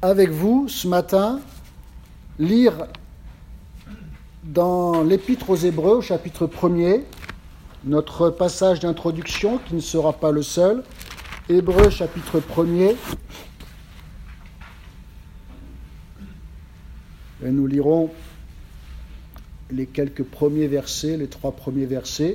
avec vous ce matin lire dans l'Épître aux Hébreux, au chapitre 1er, notre passage d'introduction qui ne sera pas le seul. Hébreux, chapitre 1er. Et nous lirons les quelques premiers versets, les 3 premiers versets.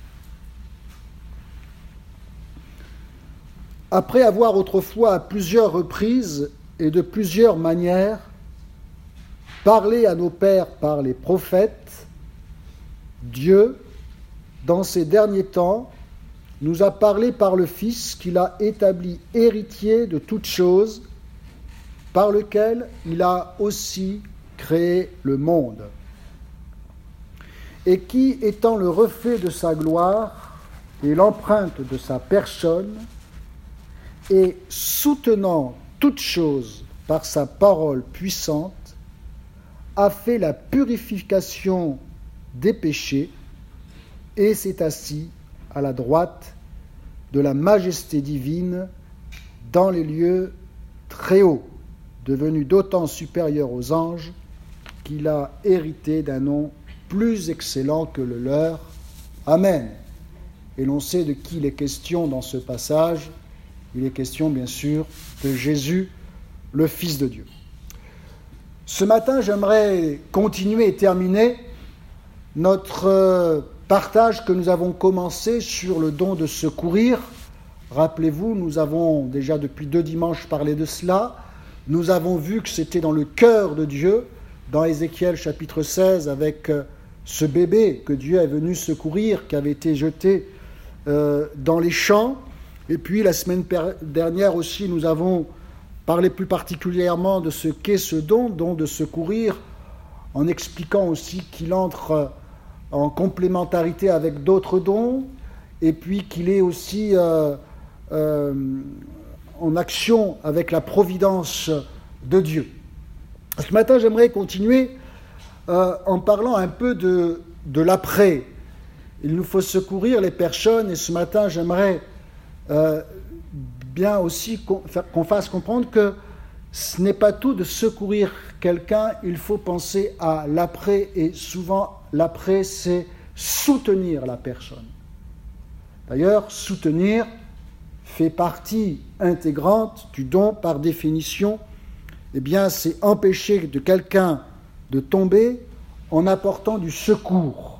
Après avoir autrefois à plusieurs reprises et de plusieurs manières parlé à nos pères par les prophètes, Dieu, dans ces derniers temps, nous a parlé par le Fils qu'il a établi héritier de toutes choses, par lequel il a aussi créé le monde, et qui, étant le reflet de sa gloire et l'empreinte de sa personne, et soutenant toutes choses par sa parole puissante, a fait la purification des péchés et s'est assis à la droite de la majesté divine dans les lieux très hauts, devenu d'autant supérieur aux anges qu'il a hérité d'un nom plus excellent que le leur. Amen. Et l'on sait de qui il est question dans ce passage. Il est question, bien sûr, de Jésus, le Fils de Dieu. Ce matin, j'aimerais continuer et terminer notre partage que nous avons commencé sur le don de secourir. Rappelez-vous, nous avons déjà depuis 2 dimanches parlé de cela. Nous avons vu que c'était dans le cœur de Dieu, dans Ézéchiel chapitre 16, avec ce bébé que Dieu est venu secourir, qui avait été jeté dans les champs. Et puis la semaine dernière aussi, nous avons parlé plus particulièrement de ce qu'est ce don de secourir, en expliquant aussi qu'il entre en complémentarité avec d'autres dons, et puis qu'il est aussi en action avec la providence de Dieu. Ce matin, j'aimerais continuer en parlant un peu de l'après. Il nous faut secourir les personnes, et ce matin, j'aimerais bien aussi qu'on fasse comprendre que ce n'est pas tout de secourir quelqu'un, il faut penser à l'après, et souvent l'après c'est soutenir la personne. D'ailleurs, soutenir fait partie intégrante du don par définition. Eh bien, c'est empêcher de quelqu'un de tomber en apportant du secours,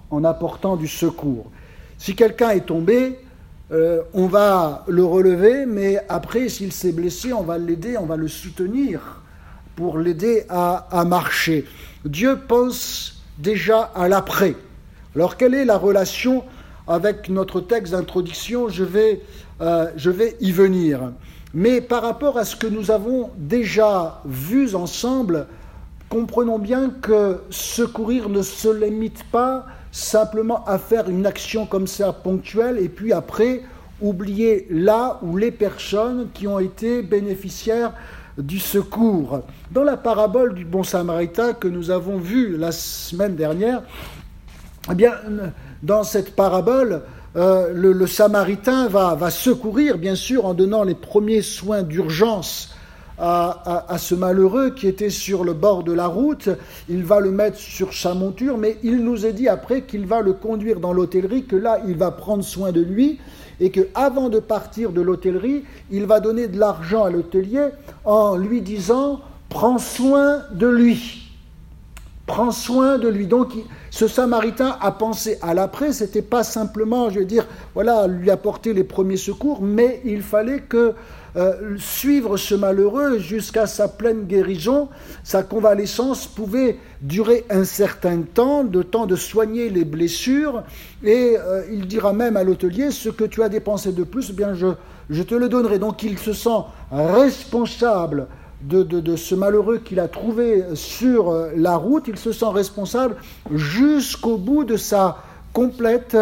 Si quelqu'un est tombé, on va le relever, mais après, s'il s'est blessé, on va l'aider, on va le soutenir pour l'aider à marcher. Dieu pense déjà à l'après. Alors, quelle est la relation avec notre texte d'introduction ? Je vais y venir. Mais par rapport à ce que nous avons déjà vu ensemble, comprenons bien que secourir ne se limite pas simplement à faire une action comme ça ponctuelle et puis après oublier là où les personnes qui ont été bénéficiaires du secours. Dans la parabole du bon samaritain que nous avons vue la semaine dernière, eh bien, dans cette parabole, le samaritain va secourir, bien sûr, en donnant les premiers soins d'urgence à ce malheureux qui était sur le bord de la route. Il va le mettre sur sa monture, mais il nous est dit après qu'il va le conduire dans l'hôtellerie, que là, il va prendre soin de lui, et qu'avant de partir de l'hôtellerie, il va donner de l'argent à l'hôtelier en lui disant « Prends soin de lui ». Prends soin de lui. Donc, ce samaritain a pensé à l'après. C'était pas simplement, lui apporter les premiers secours, mais il fallait que suivre ce malheureux jusqu'à sa pleine guérison. Sa convalescence pouvait durer un certain temps, le temps de soigner les blessures, et il dira même à l'hôtelier, ce que tu as dépensé de plus, eh bien je te le donnerai. Donc il se sent responsable de ce malheureux qu'il a trouvé sur la route. Il se sent responsable jusqu'au bout de sa complète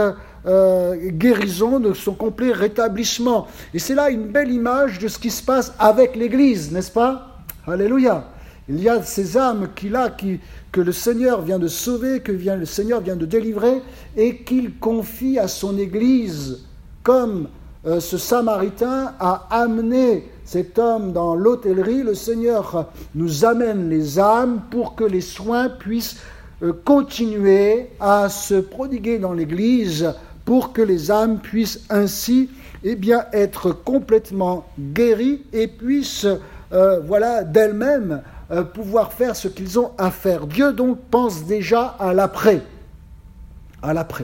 guérison, de son complet rétablissement. Et c'est là une belle image de ce qui se passe avec l'Église, n'est-ce pas ? Alléluia. Il y a ces âmes que le Seigneur vient de sauver, le Seigneur vient de délivrer, et qu'il confie à son Église, comme ce Samaritain a amené cet homme dans l'hôtellerie, le Seigneur nous amène les âmes pour que les soins puissent continuer à se prodiguer dans l'Église, pour que les âmes puissent ainsi être complètement guéries et puissent d'elles-mêmes pouvoir faire ce qu'ils ont à faire. Dieu donc pense déjà à l'après. À l'après.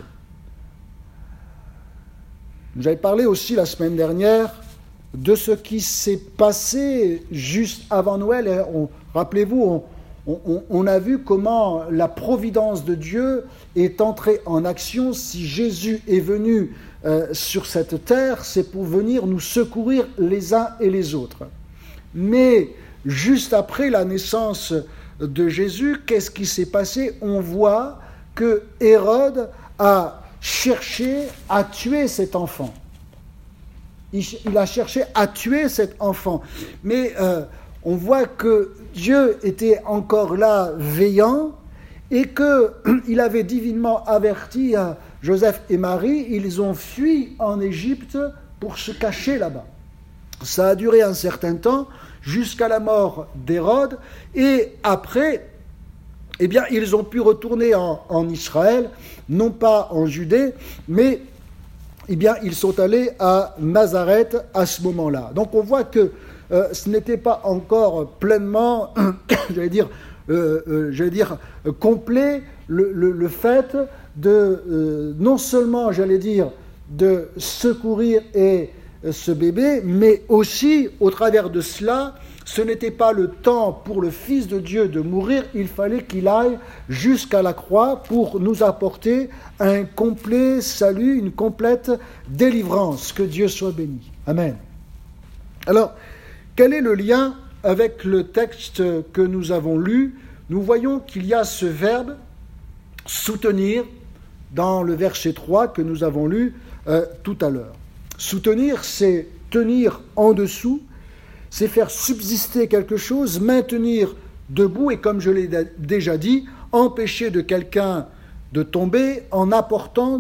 J'avais parlé aussi la semaine dernière de ce qui s'est passé juste avant Noël. Rappelez-vous, on a vu comment la providence de Dieu est entrée en action. Si Jésus est venu sur cette terre, c'est pour venir nous secourir les uns et les autres. Mais juste après la naissance de Jésus, qu'est-ce qui s'est passé? On voit que Hérode a cherché à tuer cet enfant. Il a cherché à tuer cet enfant. Mais on voit que Dieu était encore là veillant et qu'il avait divinement averti Joseph et Marie. Ils ont fui en Égypte pour se cacher là-bas. Ça a duré un certain temps jusqu'à la mort d'Hérode et après, ils ont pu retourner en Israël, non pas en Judée, mais ils sont allés à Nazareth à ce moment-là. Donc on voit que ce n'était pas encore pleinement, complet le fait de non seulement, de secourir ce bébé, mais aussi au travers de cela, ce n'était pas le temps pour le Fils de Dieu de mourir, il fallait qu'il aille jusqu'à la croix pour nous apporter un complet salut, une complète délivrance. Que Dieu soit béni. Amen. Alors, quel est le lien avec le texte que nous avons lu? Nous voyons qu'il y a ce verbe « soutenir » dans le verset 3 que nous avons lu tout à l'heure. Soutenir, c'est tenir en dessous, c'est faire subsister quelque chose, maintenir debout et, comme je l'ai déjà dit, empêcher de quelqu'un de tomber en apportant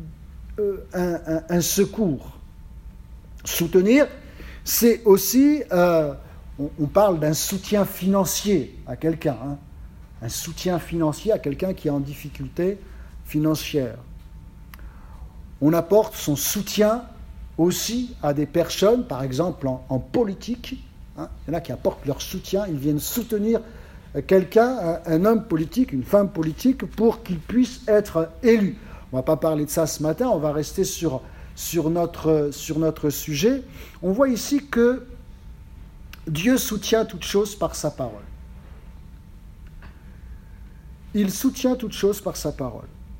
un secours. Soutenir, c'est aussi, on parle d'un soutien financier à quelqu'un, un soutien financier à quelqu'un qui est en difficulté financière. On apporte son soutien aussi à des personnes, par exemple en politique. Il y en a qui apportent leur soutien, ils viennent soutenir quelqu'un, un homme politique, une femme politique, pour qu'il puisse être élu. On ne va pas parler de ça ce matin, on va rester sur notre sujet. On voit ici que Dieu soutient toutes choses par sa parole. Il soutient toutes choses par sa parole.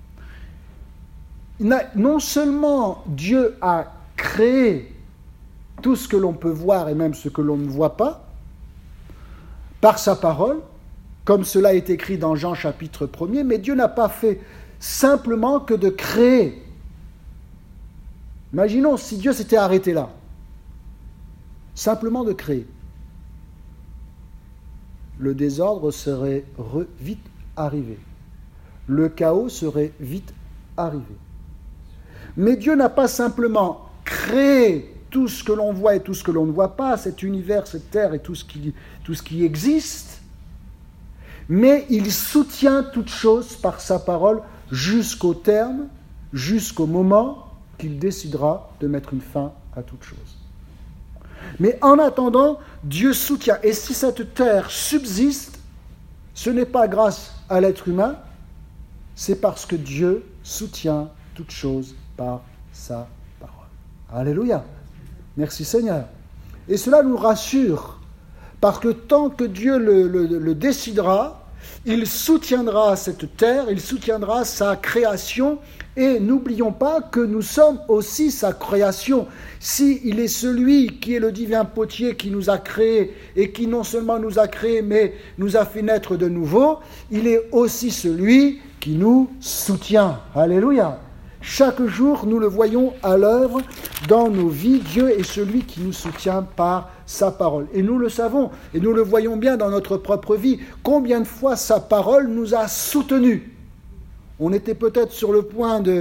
Non seulement Dieu a créé tout ce que l'on peut voir et même ce que l'on ne voit pas, par sa parole, comme cela est écrit dans Jean chapitre 1er, mais Dieu n'a pas fait simplement que de créer. Imaginons si Dieu s'était arrêté là, simplement de créer. Le désordre serait vite arrivé. Le chaos serait vite arrivé. Mais Dieu n'a pas simplement créé tout ce que l'on voit et tout ce que l'on ne voit pas, cet univers, cette terre et tout ce qui existe, mais il soutient toutes choses par sa parole jusqu'au terme, jusqu'au moment qu'il décidera de mettre une fin à toute chose. Mais en attendant, Dieu soutient. Et si cette terre subsiste, ce n'est pas grâce à l'être humain, c'est parce que Dieu soutient toutes choses par sa parole. Alléluia. Merci Seigneur. Et cela nous rassure, parce que tant que Dieu le décidera, il soutiendra cette terre, il soutiendra sa création, et n'oublions pas que nous sommes aussi sa création. S'il est celui qui est le divin potier qui nous a créés, et qui non seulement nous a créés, mais nous a fait naître de nouveau, il est aussi celui qui nous soutient. Alléluia. Chaque jour, nous le voyons à l'œuvre dans nos vies. Dieu est celui qui nous soutient par sa parole. Et nous le savons, et nous le voyons bien dans notre propre vie. Combien de fois sa parole nous a soutenus? On était peut-être sur le point de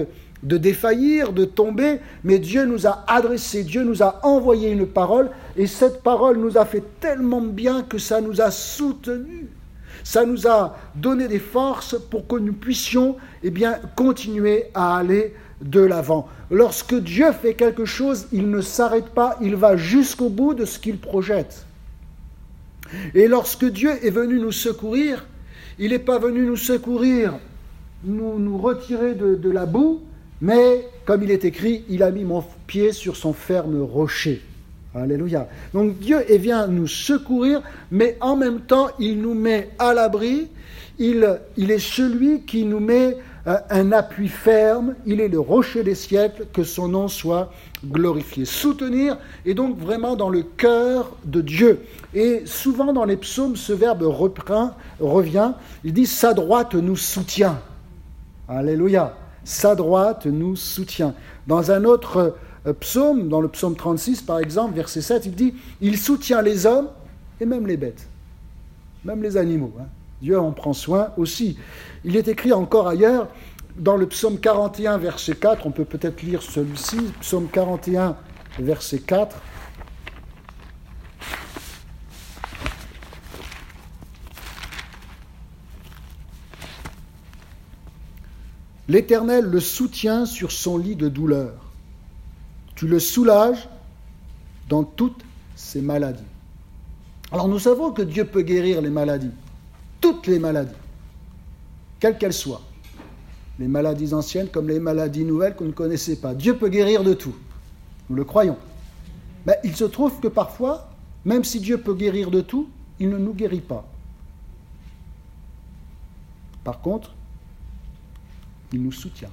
de défaillir, de tomber, mais Dieu nous a adressé, Dieu nous a envoyé une parole, et cette parole nous a fait tellement bien que ça nous a soutenus. Ça nous a donné des forces pour que nous puissions continuer à aller de l'avant. Lorsque Dieu fait quelque chose, il ne s'arrête pas, il va jusqu'au bout de ce qu'il projette. Et lorsque Dieu est venu nous secourir, il n'est pas venu nous secourir, nous retirer de la boue, mais comme il est écrit, il a mis mon pied sur son ferme rocher. Alléluia. Donc Dieu vient nous secourir, mais en même temps, il nous met à l'abri. Il est celui qui nous met un appui ferme. Il est le rocher des siècles, que son nom soit glorifié. Soutenir est donc vraiment dans le cœur de Dieu. Et souvent dans les psaumes, ce verbe revient. Il dit « sa droite nous soutient ». Alléluia. Sa droite nous soutient. Dans un autre psaume, dans le psaume 36 par exemple, verset 7, il dit « il soutient les hommes et même les bêtes, même les animaux ». Dieu en prend soin aussi. Il est écrit encore ailleurs, dans le psaume 41, verset 4, on peut peut-être lire celui-ci, psaume 41, verset 4. L'Éternel le soutient sur son lit de douleur. Tu le soulages dans toutes ses maladies. Alors nous savons que Dieu peut guérir les maladies, toutes les maladies, quelles qu'elles soient. Les maladies anciennes comme les maladies nouvelles qu'on ne connaissait pas. Dieu peut guérir de tout, nous le croyons. Mais il se trouve que parfois, même si Dieu peut guérir de tout, il ne nous guérit pas. Par contre, il nous soutient.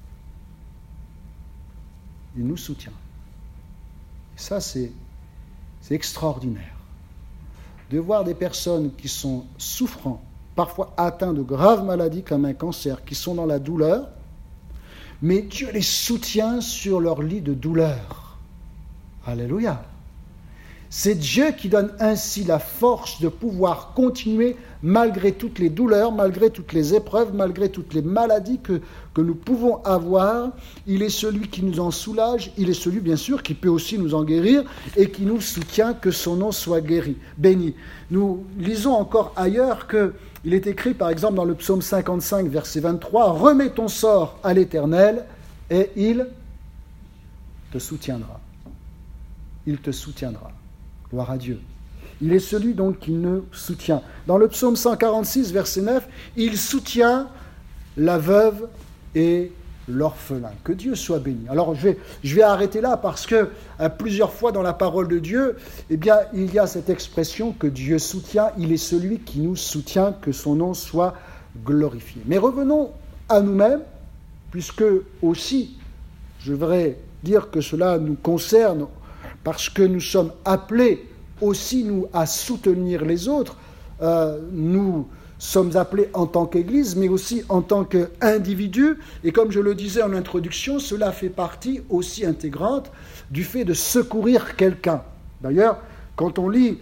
Il nous soutient. Et ça, c'est extraordinaire. De voir des personnes qui sont souffrants, parfois atteints de graves maladies comme un cancer, qui sont dans la douleur, mais Dieu les soutient sur leur lit de douleur. Alléluia. C'est Dieu qui donne ainsi la force de pouvoir continuer malgré toutes les douleurs, malgré toutes les épreuves, malgré toutes les maladies que nous pouvons avoir. Il est celui qui nous en soulage, il est celui bien sûr qui peut aussi nous en guérir et qui nous soutient, que son nom soit béni. Nous lisons encore ailleurs qu'il est écrit par exemple dans le psaume 55 verset 23 « Remets ton sort à l'Éternel et il te soutiendra. » Il te soutiendra. Gloire à Dieu. Il est celui donc qui nous soutient. Dans le psaume 146, verset 9, il soutient la veuve et l'orphelin. Que Dieu soit béni. Alors je vais arrêter là parce que plusieurs fois dans la parole de Dieu, il y a cette expression que Dieu soutient. Il est celui qui nous soutient, que son nom soit glorifié. Mais revenons à nous-mêmes, puisque aussi, je voudrais dire que cela nous concerne parce que nous sommes appelés aussi, nous, à soutenir les autres. Nous sommes appelés en tant qu'Église, mais aussi en tant qu'individus. Et comme je le disais en introduction, cela fait partie aussi intégrante du fait de secourir quelqu'un. D'ailleurs, quand on lit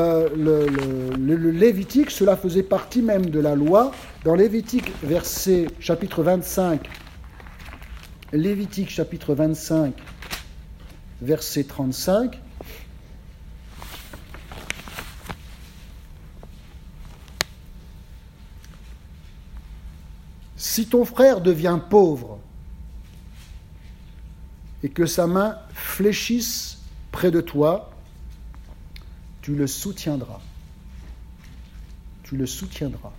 le Lévitique, cela faisait partie même de la loi. Dans Lévitique, chapitre 25, Lévitique, chapitre 25, verset 35. Si ton frère devient pauvre et que sa main fléchisse près de toi, tu le soutiendras. Tu le soutiendras.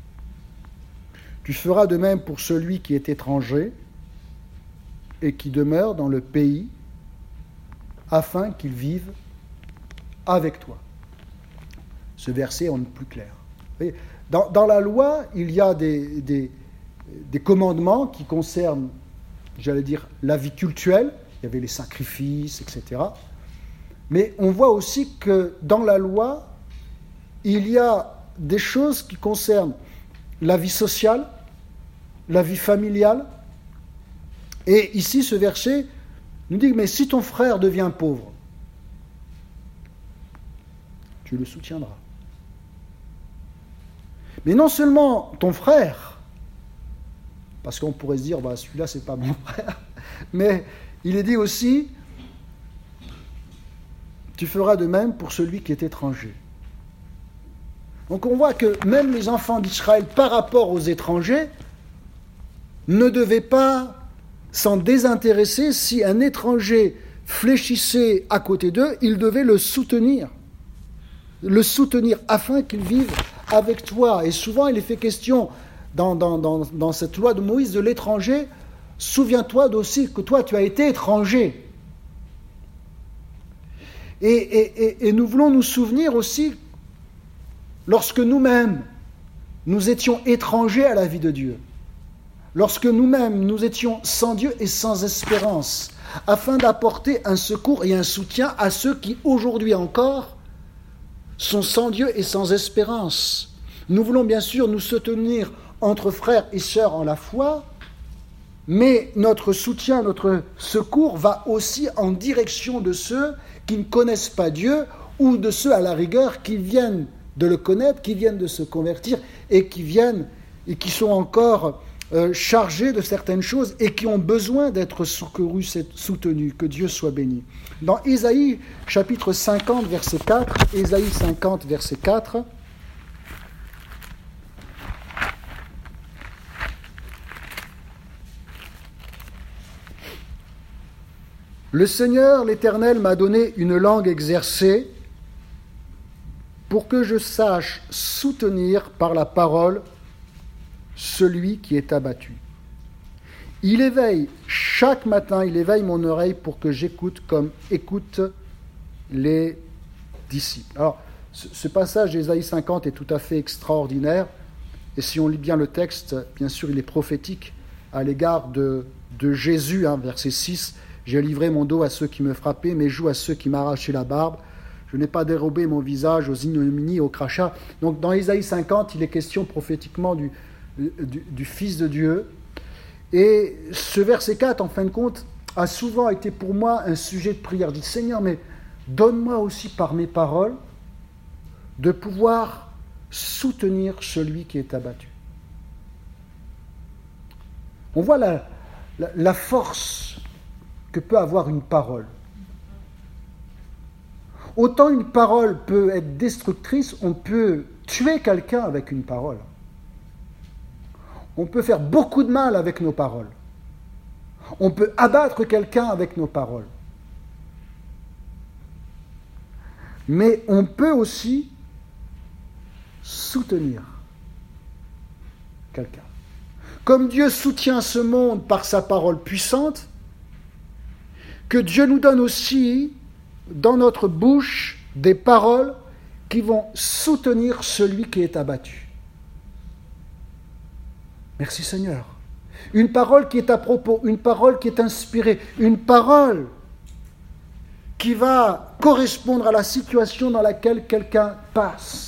Tu feras de même pour celui qui est étranger et qui demeure dans le pays, afin qu'il vive avec toi. Ce verset en est plus clair. Dans la loi, il y a des commandements qui concernent, j'allais dire, la vie cultuelle. Il y avait les sacrifices, etc. Mais on voit aussi que dans la loi, il y a des choses qui concernent la vie sociale, la vie familiale. Et ici, ce verset nous dit, mais si ton frère devient pauvre, tu le soutiendras. Mais non seulement ton frère, parce qu'on pourrait se dire, celui-là, c'est pas mon frère. Mais il est dit aussi, tu feras de même pour celui qui est étranger. Donc on voit que même les enfants d'Israël, par rapport aux étrangers, ne devaient pas s'en désintéresser. Si un étranger fléchissait à côté d'eux, ils devaient le soutenir afin qu'il vive avec toi. Et souvent, il est fait question dans cette loi de Moïse de l'étranger. Souviens-toi aussi que toi, tu as été étranger. Et nous voulons nous souvenir aussi, lorsque nous-mêmes, nous étions étrangers à la vie de Dieu, lorsque nous-mêmes, nous étions sans Dieu et sans espérance, afin d'apporter un secours et un soutien à ceux qui, aujourd'hui encore, sont sans Dieu et sans espérance. Nous voulons bien sûr nous soutenir entre frères et sœurs en la foi, mais notre soutien, notre secours va aussi en direction de ceux qui ne connaissent pas Dieu ou de ceux à la rigueur qui viennent de le connaître, qui viennent de se convertir et qui sont encore chargés de certaines choses et qui ont besoin d'être secourus, soutenus. Que Dieu soit béni. Dans Ésaïe chapitre 50, verset 4, Ésaïe 50, verset 4, le Seigneur, l'Éternel, m'a donné une langue exercée pour que je sache soutenir par la parole celui qui est abattu. Il éveille, chaque matin, il éveille mon oreille pour que j'écoute comme écoutent les disciples. Alors, ce passage d'Ésaïe 50 est tout à fait extraordinaire. Et si on lit bien le texte, bien sûr, il est prophétique à l'égard de Jésus, verset 6. « J'ai livré mon dos à ceux qui me frappaient, mes joues à ceux qui m'arrachaient la barbe. Je n'ai pas dérobé mon visage aux ignominies, aux crachats. » Donc, dans Ésaïe 50, il est question prophétiquement du Fils de Dieu. Et ce verset 4, en fin de compte, a souvent été pour moi un sujet de prière. Je dis, Seigneur, mais donne-moi aussi par mes paroles de pouvoir soutenir celui qui est abattu. On voit la force que peut avoir une parole. Autant une parole peut être destructrice, on peut tuer quelqu'un avec une parole. On peut faire beaucoup de mal avec nos paroles. On peut abattre quelqu'un avec nos paroles. Mais on peut aussi soutenir quelqu'un. Comme Dieu soutient ce monde par sa parole puissante, que Dieu nous donne aussi dans notre bouche des paroles qui vont soutenir celui qui est abattu. Merci Seigneur. Une parole qui est à propos, une parole qui est inspirée, une parole qui va correspondre à la situation dans laquelle quelqu'un passe.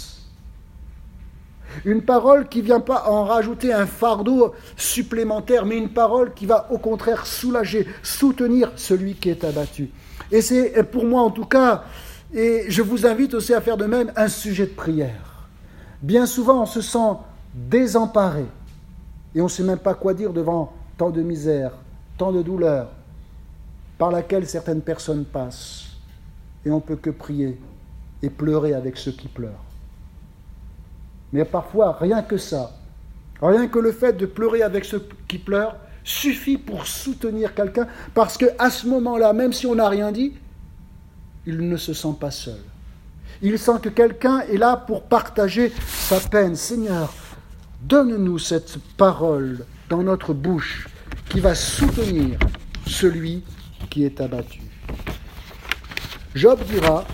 Une parole qui ne vient pas en rajouter un fardeau supplémentaire, mais une parole qui va au contraire soulager, soutenir celui qui est abattu. Et c'est pour moi en tout cas, et je vous invite aussi à faire de même, un sujet de prière. Bien souvent on se sent désemparé et on ne sait même pas quoi dire devant tant de misère, tant de douleur par laquelle certaines personnes passent. Et on ne peut que prier et pleurer avec ceux qui pleurent. Mais parfois, rien que ça, rien que le fait de pleurer avec ceux qui pleurent, suffit pour soutenir quelqu'un, parce qu'à ce moment-là, même si on n'a rien dit, il ne se sent pas seul. Il sent que quelqu'un est là pour partager sa peine. Seigneur, donne-nous cette parole dans notre bouche qui va soutenir celui qui est abattu. Job dira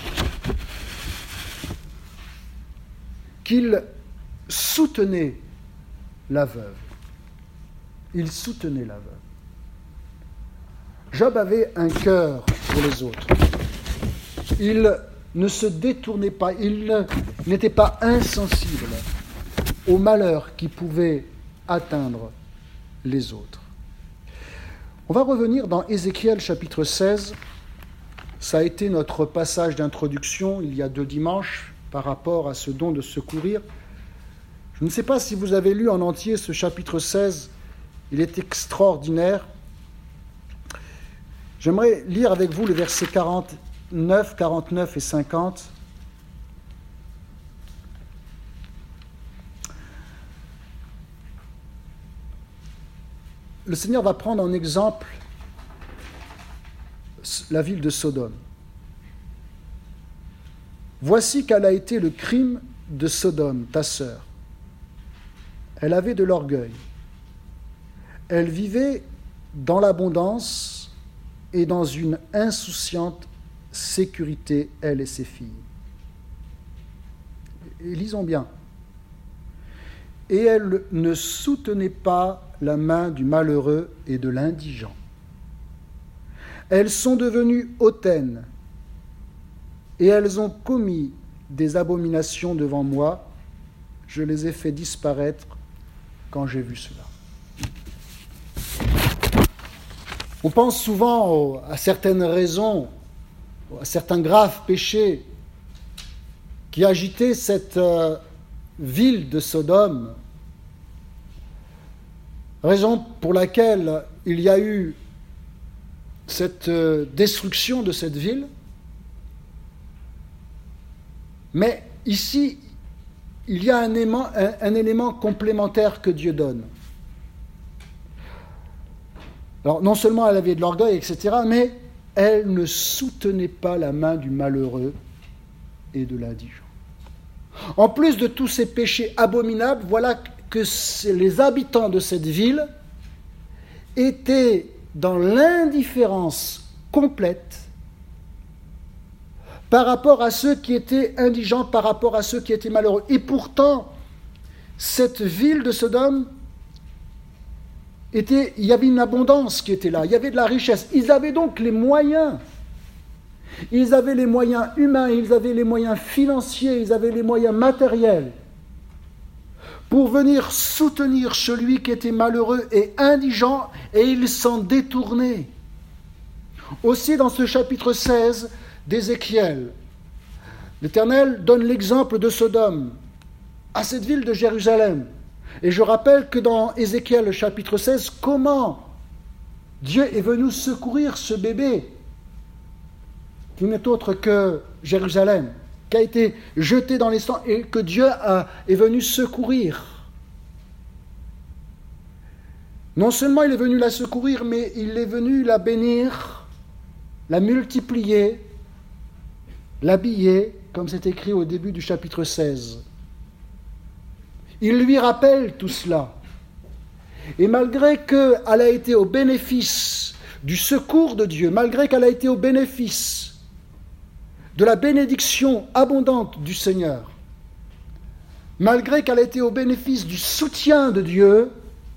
qu'il soutenait la veuve. Il soutenait la veuve. Job avait un cœur pour les autres. Il ne se détournait pas, il n'était pas insensible au malheur qui pouvait atteindre les autres. On va revenir dans Ézéchiel chapitre 16. Ça a été notre passage d'introduction il y a 2 dimanches par rapport à ce don de secourir. Je ne sais pas si vous avez lu en entier ce chapitre 16 Il est extraordinaire. J'aimerais lire avec vous les versets 49, 49 et 50. Le Seigneur va prendre en exemple la ville de Sodome. Voici quel a été le crime de Sodome, ta sœur. Elle avait de l'orgueil. Elle vivait dans l'abondance et dans une insouciante sécurité, elle et ses filles. Et lisons bien. Et elle ne soutenait pas la main du malheureux et de l'indigent. Elles sont devenues hautaines, et elles ont commis des abominations devant moi. Je les ai fait disparaître quand j'ai vu cela. On pense souvent à certaines raisons, à certains graves péchés qui agitaient cette ville de Sodome, raison pour laquelle il y a eu cette destruction de cette ville. Mais ici, il y a un élément complémentaire que Dieu donne. Alors, non seulement elle avait de l'orgueil, etc., mais elle ne soutenait pas la main du malheureux et de l'indigent. En plus de tous ces péchés abominables, voilà que les habitants de cette ville étaient dans l'indifférence complète par rapport à ceux qui étaient indigents, par rapport à ceux qui étaient malheureux. Et pourtant, cette ville de Sodome, il y avait une abondance qui était là, il y avait de la richesse. Ils avaient donc les moyens. Ils avaient les moyens humains, ils avaient les moyens financiers, ils avaient les moyens matériels pour venir soutenir celui qui était malheureux et indigent, et ils s'en détournaient. Aussi, dans ce chapitre 16 d'Ézéchiel, l'Éternel donne l'exemple de Sodome à cette ville de Jérusalem. Et je rappelle que dans Ézéchiel chapitre 16, comment Dieu est venu secourir ce bébé qui n'est autre que Jérusalem, qui a été jeté dans les sangs et que Dieu est venu secourir. Non seulement il est venu la secourir, mais il est venu la bénir, la multiplier, l'habiller, comme c'est écrit au début du chapitre 16. Il lui rappelle tout cela. Et malgré qu'elle a été au bénéfice du secours de Dieu, malgré qu'elle a été au bénéfice de la bénédiction abondante du Seigneur, malgré qu'elle a été au bénéfice du soutien de Dieu,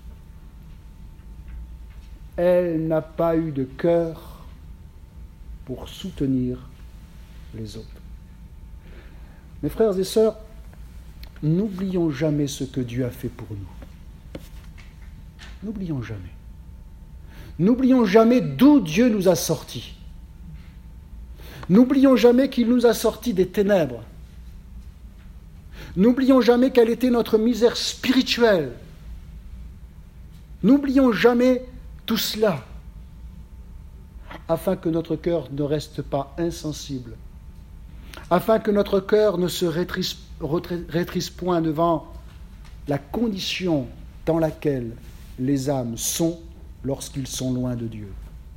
elle n'a pas eu de cœur pour soutenir les autres. Mes frères et sœurs, n'oublions jamais ce que Dieu a fait pour nous. N'oublions jamais. N'oublions jamais d'où Dieu nous a sortis. N'oublions jamais qu'il nous a sortis des ténèbres. N'oublions jamais quelle était notre misère spirituelle. N'oublions jamais tout cela, afin que notre cœur ne reste pas insensible, afin que notre cœur ne se rétrécisse point devant la condition dans laquelle les âmes sont lorsqu'ils sont loin de Dieu.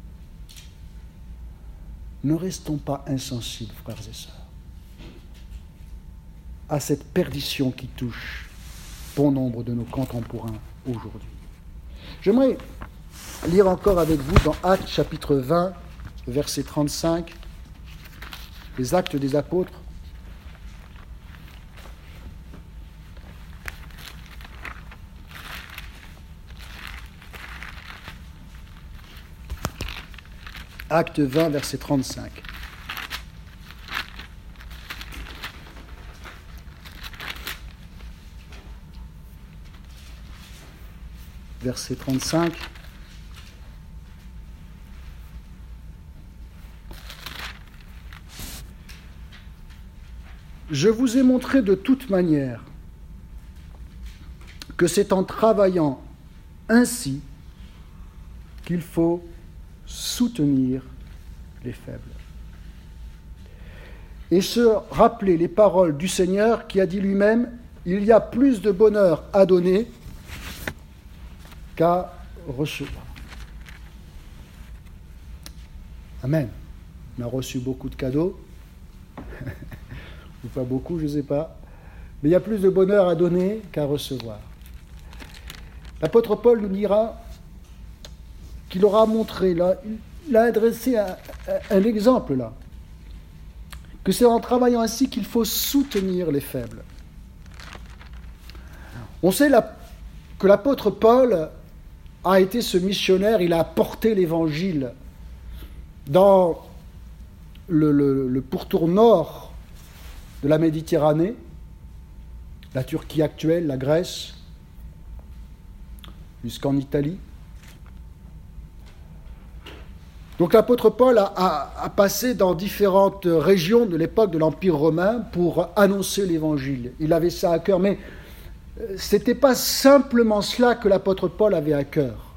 Ne restons pas insensibles, frères et sœurs, à cette perdition qui touche bon nombre de nos contemporains aujourd'hui. J'aimerais lire encore avec vous dans Actes chapitre 20, verset 35, les Actes des Apôtres. Acte 20, verset 35. Verset 35. Je vous ai montré de toute manière que c'est en travaillant ainsi qu'il faut soutenir les faibles. Et se rappeler les paroles du Seigneur qui a dit lui-même « Il y a plus de bonheur à donner qu'à recevoir. » Amen. On a reçu beaucoup de cadeaux, ou pas beaucoup, je ne sais pas, mais il y a plus de bonheur à donner qu'à recevoir. L'apôtre Paul nous dira qu'il aura montré, là, il a adressé un exemple là, que c'est en travaillant ainsi qu'il faut soutenir les faibles. On sait que l'apôtre Paul a été ce missionnaire, il a porté l'évangile dans le pourtour nord de la Méditerranée, la Turquie actuelle, la Grèce, jusqu'en Italie. Donc l'apôtre Paul a passé dans différentes régions de l'époque de l'Empire romain pour annoncer l'évangile. Il avait ça à cœur, mais ce n'était pas simplement cela que l'apôtre Paul avait à cœur.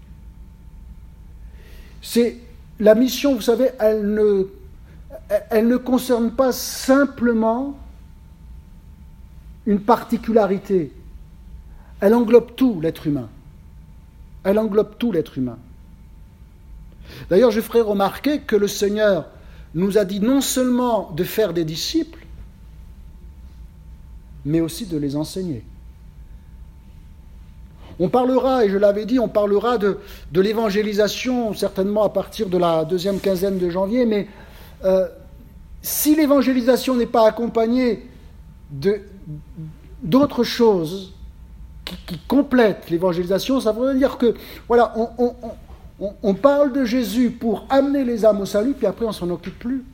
C'est la mission, vous savez, elle ne concerne pas simplement une particularité. Elle englobe tout l'être humain. Elle englobe tout l'être humain. D'ailleurs, je ferai remarquer que le Seigneur nous a dit non seulement de faire des disciples, mais aussi de les enseigner. On parlera, et je l'avais dit, on parlera de l'évangélisation certainement à partir de la deuxième quinzaine de janvier, mais si l'évangélisation n'est pas accompagnée d'autres choses qui complètent l'évangélisation, ça veut dire que, voilà, on parle de Jésus pour amener les âmes au salut, puis après on ne s'en occupe plus.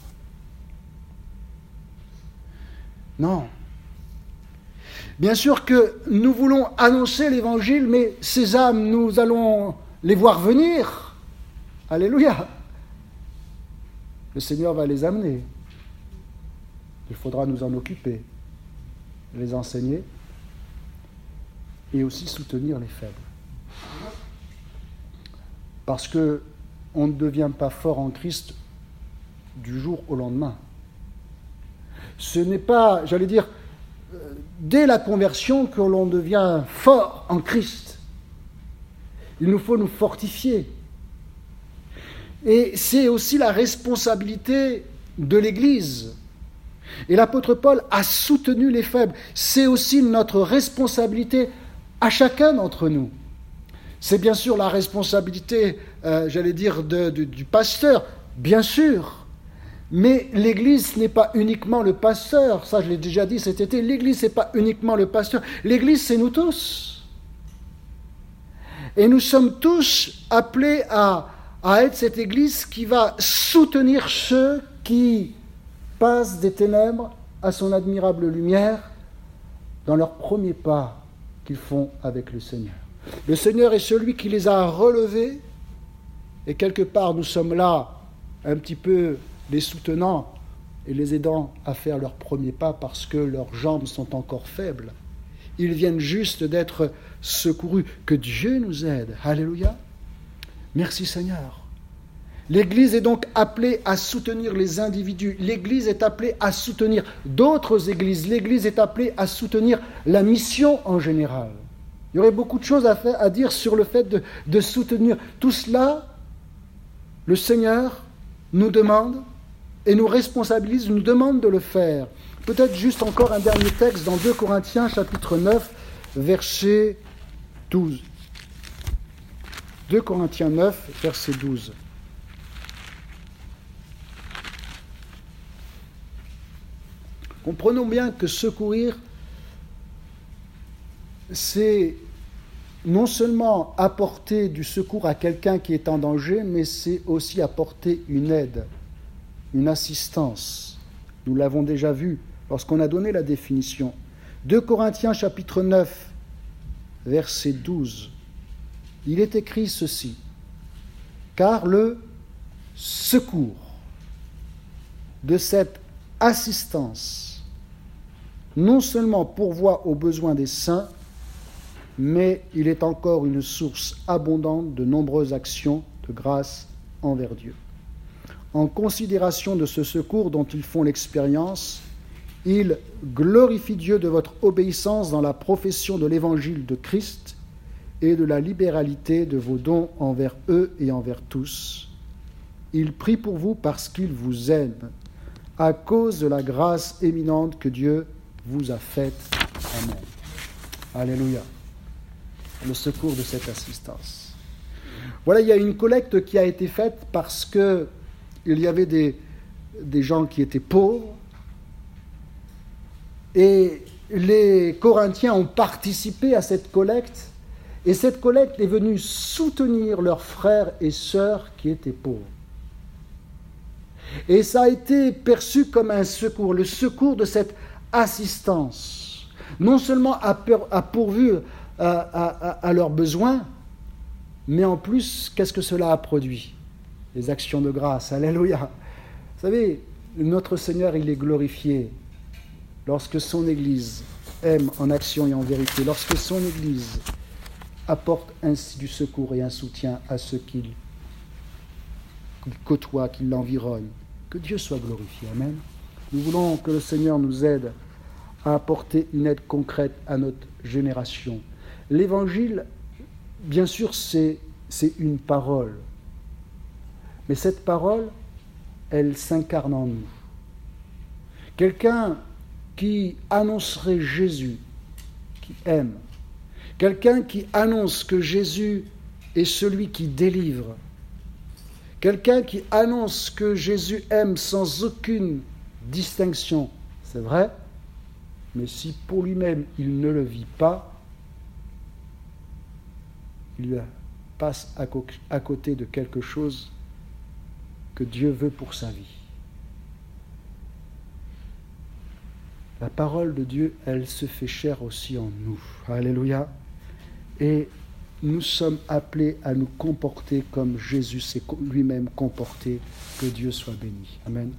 Non. Bien sûr que nous voulons annoncer l'évangile, mais ces âmes, nous allons les voir venir. Alléluia. Le Seigneur va les amener. Il faudra nous en occuper, les enseigner et aussi soutenir les faibles. Parce qu'on ne devient pas fort en Christ du jour au lendemain. Ce n'est pas, j'allais dire, dès la conversion que l'on devient fort en Christ. Il nous faut nous fortifier. Et c'est aussi la responsabilité de l'Église. Et l'apôtre Paul a soutenu les faibles. C'est aussi notre responsabilité à chacun d'entre nous. C'est bien sûr la responsabilité, du pasteur, bien sûr. Mais l'Église n'est pas uniquement le pasteur. Ça, je l'ai déjà dit cet été. L'Église, ce n'est pas uniquement le pasteur. L'Église, c'est nous tous. Et nous sommes tous appelés à être cette Église qui va soutenir ceux qui passent des ténèbres à son admirable lumière dans leurs premiers pas qu'ils font avec le Seigneur. Le Seigneur est celui qui les a relevés, et quelque part nous sommes là, un petit peu les soutenant et les aidant à faire leurs premiers pas parce que leurs jambes sont encore faibles. Ils viennent juste d'être secourus. Que Dieu nous aide. Alléluia. Merci Seigneur. L'Église est donc appelée à soutenir les individus. L'Église est appelée à soutenir d'autres églises. L'Église est appelée à soutenir la mission en général. Il y aurait beaucoup de choses à dire sur le fait de soutenir. Tout cela, le Seigneur nous demande et nous responsabilise, nous demande de le faire. Peut-être juste encore un dernier texte dans 2 Corinthiens, chapitre 9, verset 12. 2 Corinthiens 9, verset 12. Comprenons bien que secourir, c'est non seulement apporter du secours à quelqu'un qui est en danger, mais c'est aussi apporter une aide, une assistance. Nous l'avons déjà vu lorsqu'on a donné la définition. 2 Corinthiens chapitre 9, verset 12. Il est écrit ceci. Car le secours de cette assistance non seulement pourvoit aux besoins des saints, mais il est encore une source abondante de nombreuses actions de grâce envers Dieu. En considération de ce secours dont ils font l'expérience, ils glorifient Dieu de votre obéissance dans la profession de l'évangile de Christ et de la libéralité de vos dons envers eux et envers tous. Ils prient pour vous parce qu'ils vous aiment, à cause de la grâce éminente que Dieu vous a faite. Amen. Alléluia. Le secours de cette assistance. Voilà, il y a une collecte qui a été faite parce que il y avait des gens qui étaient pauvres et les Corinthiens ont participé à cette collecte et cette collecte est venue soutenir leurs frères et sœurs qui étaient pauvres. Et ça a été perçu comme un secours, le secours de cette assistance. Non seulement a pourvu à leurs besoins, mais en plus, qu'est-ce que cela a produit? Les actions de grâce, alléluia. Vous savez, notre Seigneur, il est glorifié lorsque son Église aime en action et en vérité, lorsque son Église apporte ainsi du secours et un soutien à ceux qu'il côtoie, qui l'environnent. Que Dieu soit glorifié. Amen. Nous voulons que le Seigneur nous aide à apporter une aide concrète à notre génération. L'Évangile, bien sûr, c'est une parole. Mais cette parole, elle s'incarne en nous. Quelqu'un qui annoncerait Jésus, qui aime. Quelqu'un qui annonce que Jésus est celui qui délivre. Quelqu'un qui annonce que Jésus aime sans aucune distinction. C'est vrai, mais si pour lui-même il ne le vit pas, il passe à côté de quelque chose que Dieu veut pour sa vie. La parole de Dieu, elle se fait chair aussi en nous. Alléluia. Et nous sommes appelés à nous comporter comme Jésus s'est lui-même comporté. Que Dieu soit béni. Amen.